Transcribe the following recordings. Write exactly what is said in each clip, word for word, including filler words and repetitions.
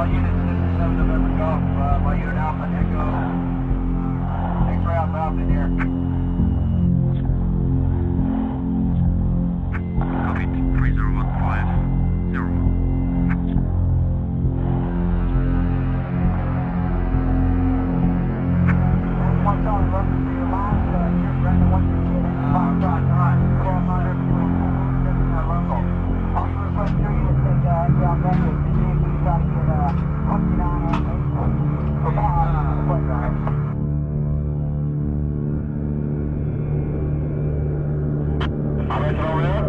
units, this is seven November Golf, uh, by unit Alpha Echo. X-ray Alpha Alpha in here. Copy, three zero one five zero. One dollar left for your last, uh, here, Brandon, one fifty-eight, five dot nine, four hundred, local. Also request your units at, uh, X-ray Alpha Echo, C J, please try to get, uh, twenty-nine and eight, for Bob, play drive. All right, over there.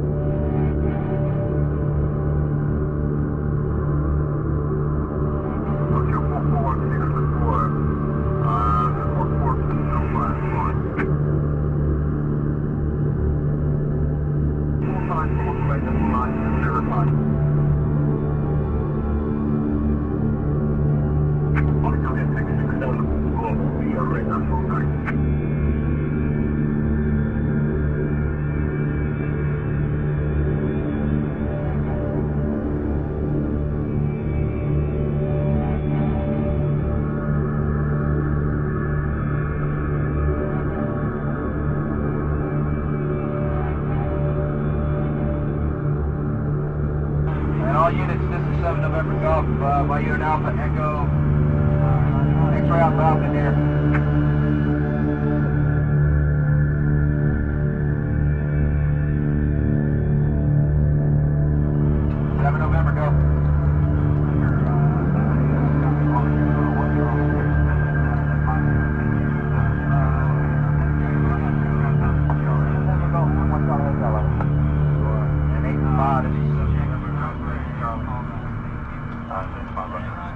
And all units, this is seven November Golf, uh, by unit Alpha Echo, X-ray Alpha Alpha in here. seven November Golf. And eight five is